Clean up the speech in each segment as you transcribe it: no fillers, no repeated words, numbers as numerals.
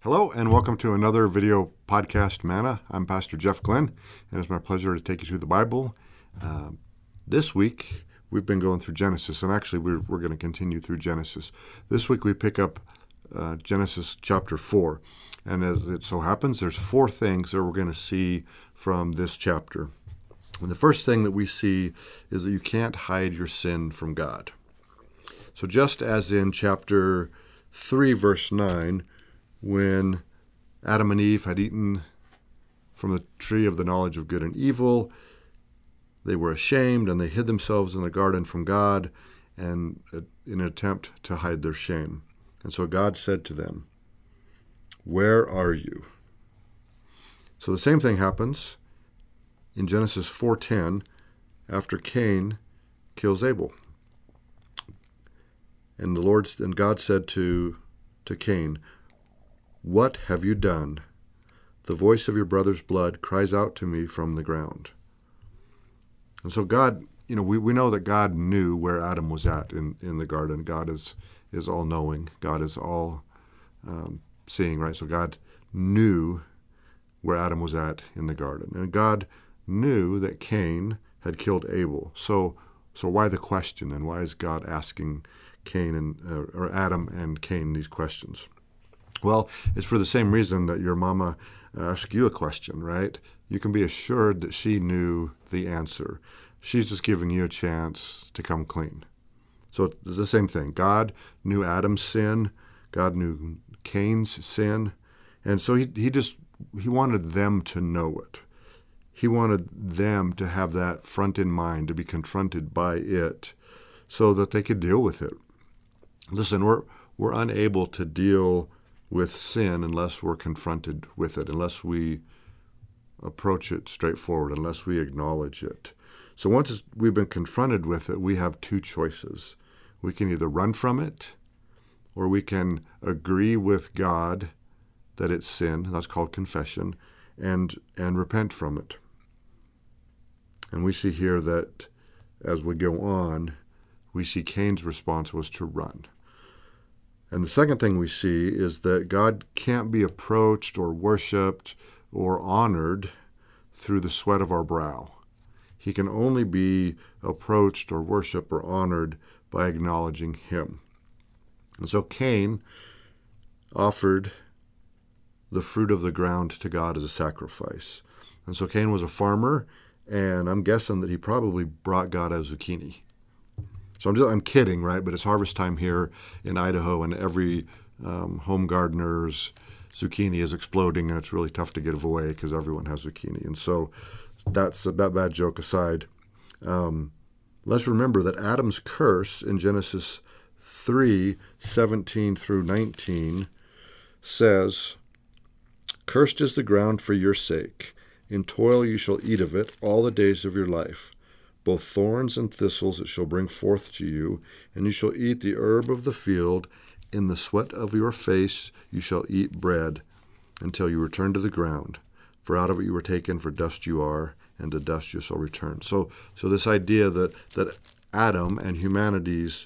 Hello and welcome to another video podcast, Manna. I'm Pastor Jeff Glenn, and it's my pleasure to take you through the Bible. This week, we've been going through Genesis, and actually we're going to continue through Genesis. This week we pick up Genesis chapter 4, and as it so happens, there's four things that we're going to see from this chapter. And the first thing that we see is that you can't hide your sin from God. So just as in chapter 3, verse 9, when Adam and Eve had eaten from the tree of the knowledge of good and evil, they were ashamed and they hid themselves in the garden from God and in an attempt to hide their shame. And so God said to them, "Where are you?" So the same thing happens in Genesis 4:10 after Cain kills Abel. And God said to Cain, "What have you done? The voice of your brother's blood cries out to me from the ground." And so God, we know that God knew where Adam was at in the garden. God is all-knowing. God is all-seeing, right? So God knew where Adam was at in the garden. And God knew that Cain had killed Abel. So why the question? And why is God asking Adam and Cain these questions? Well, it's for the same reason that your mama asked you a question, right? You can be assured that she knew the answer. She's just giving you a chance to come clean. So it's the same thing. God knew Adam's sin. God knew Cain's sin. And so he wanted them to know it. He wanted them to have that front in mind, to be confronted by it so that they could deal with it. Listen, we're unable to deal with sin unless we're confronted with it, unless we approach it straightforward, unless we acknowledge it. So once we've been confronted with it, we have two choices. We can either run from it, or we can agree with God that it's sin, that's called confession, and repent from it. And we see here that as we go on, we see Cain's response was to run. And the second thing we see is that God can't be approached or worshiped or honored through the sweat of our brow. He can only be approached or worshiped or honored by acknowledging him. And so Cain offered the fruit of the ground to God as a sacrifice. And so Cain was a farmer, and I'm guessing that he probably brought God a zucchini. So I'm kidding, right? But it's harvest time here in Idaho, and every home gardener's zucchini is exploding, and it's really tough to get away because everyone has zucchini. And so that's that bad joke aside. Let's remember that Adam's curse in Genesis 3:17 through 19 says, "Cursed is the ground for your sake. In toil you shall eat of it all the days of your life. Both thorns and thistles it shall bring forth to you, and you shall eat the herb of the field. In the sweat of your face you shall eat bread until you return to the ground. For out of it you were taken, for dust you are, and to dust you shall return." So this idea that Adam and humanity's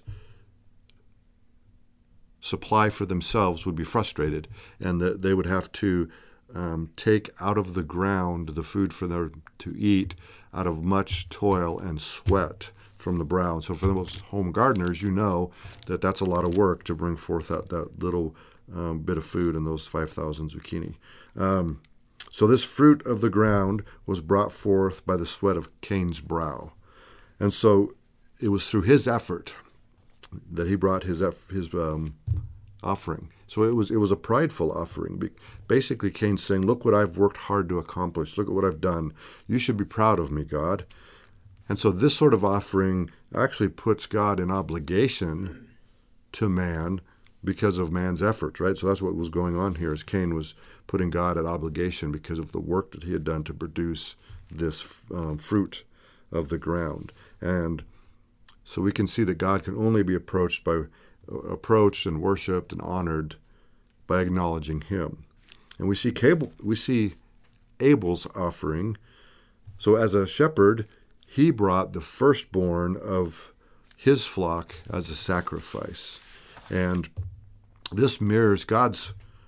supply for themselves would be frustrated, and that they would have to take out of the ground the food for them to eat out of much toil and sweat from the brow. And so for those home gardeners, you know that that's a lot of work to bring forth that little bit of food and those 5,000 zucchini. So this fruit of the ground was brought forth by the sweat of Cain's brow. And so it was through his effort that he brought his offering. So it was a prideful offering. Basically, Cain's saying, "Look what I've worked hard to accomplish. Look at what I've done. You should be proud of me, God." And so this sort of offering actually puts God in obligation to man because of man's efforts, right? So that's what was going on here, is Cain was putting God at obligation because of the work that he had done to produce this fruit of the ground. And so we can see that God can only be approached and worshipped and honored by acknowledging him. And we see Abel's offering. So as a shepherd, he brought the firstborn of his flock as a sacrifice. And this mirrors God's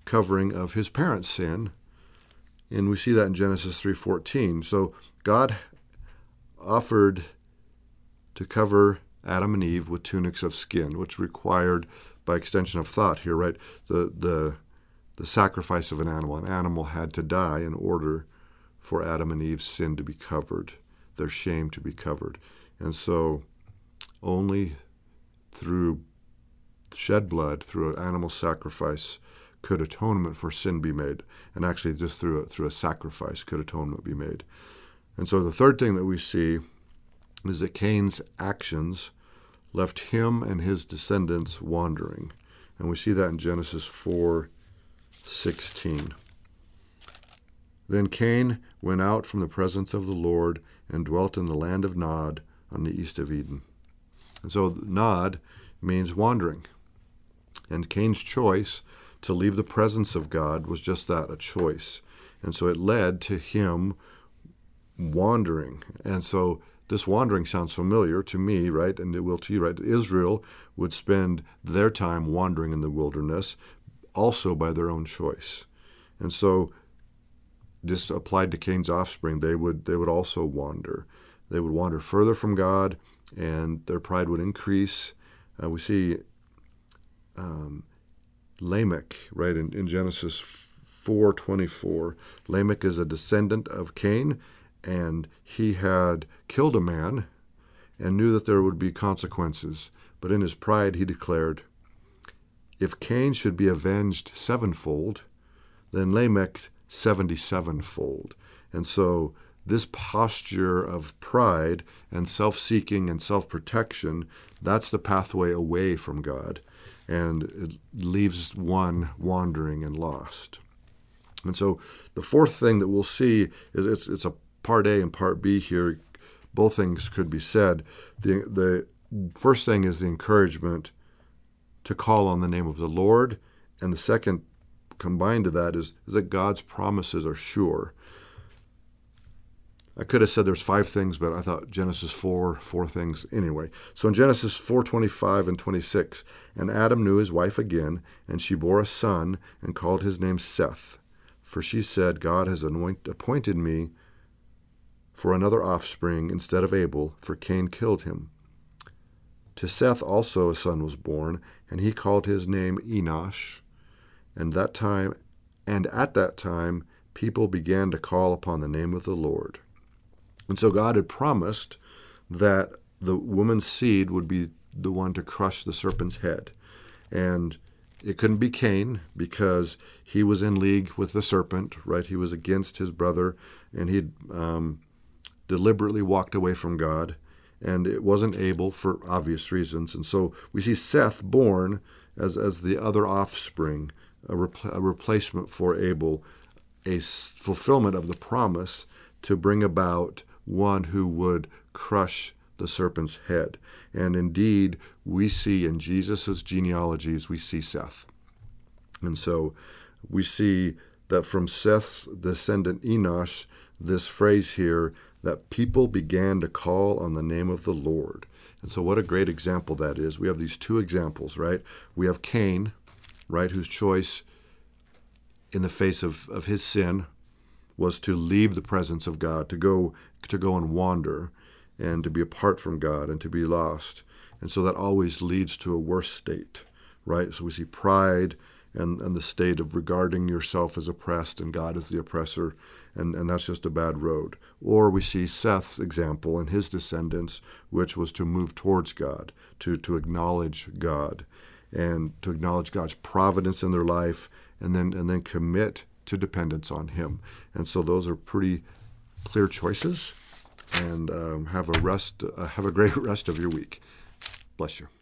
covering of his parents' sin. And we see that in Genesis 3:14. So God offered to cover Adam and Eve with tunics of skin, which required, by extension of thought here, right, the sacrifice of an animal. An animal had to die in order for Adam and Eve's sin to be covered, their shame to be covered. And so only through shed blood, through an animal sacrifice, could atonement for sin be made. And actually just through a sacrifice could atonement be made. And so the third thing that we see is that Cain's actions left him and his descendants wandering. And we see that in Genesis 4:16. Then Cain went out from the presence of the Lord and dwelt in the land of Nod on the east of Eden. And so Nod means wandering. And Cain's choice to leave the presence of God was just that, a choice. And so it led to him wandering. And so this wandering sounds familiar to me, right? And it will to you, right? Israel would spend their time wandering in the wilderness, also by their own choice. And so this applied to Cain's offspring. They would also wander. They would wander further from God, and their pride would increase. We see Lamech, right, in Genesis 4:24. Lamech is a descendant of Cain, and he had killed a man and knew that there would be consequences. But in his pride he declared, if Cain should be avenged sevenfold, then Lamech 77-fold. And so this posture of pride and self-seeking and self-protection, that's the pathway away from God. And it leaves one wandering and lost. And so the fourth thing that we'll see is it's a part A and part B here. Both things could be said. The first thing is the encouragement to call on the name of the Lord. And the second, combined to that, is that God's promises are sure. I could have said there's 5 things, but I thought Genesis 4 things anyway. So in Genesis 4:25 and 26, and Adam knew his wife again, and she bore a son and called his name Seth. For she said, God has appointed me for another offspring instead of Abel, for Cain killed him. To Seth also a son was born, and he called his name Enosh. And at that time, people began to call upon the name of the Lord. And so God had promised that the woman's seed would be the one to crush the serpent's head. And it couldn't be Cain because he was in league with the serpent, right? He was against his brother, and he'd deliberately walked away from God. And it wasn't Abel for obvious reasons. And so we see Seth born as the other offspring, a replacement for Abel, a fulfillment of the promise to bring about one who would crush the serpent's head. And indeed, we see in Jesus' genealogies, we see Seth. And so we see that from Seth's descendant Enosh, this phrase here, that people began to call on the name of the Lord. And so what a great example that is. We have these 2 examples, right? We have Cain, right, whose choice in the face of his sin was to leave the presence of God, to go and wander, and to be apart from God and to be lost. And so that always leads to a worse state, right? So we see pride and the state of regarding yourself as oppressed and God as the oppressor, and that's just a bad road. Or we see Seth's example and his descendants, which was to move towards God, to acknowledge God, and to acknowledge God's providence in their life, and then commit to dependence on Him. And so those are pretty clear choices. And have a great rest of your week. Bless you.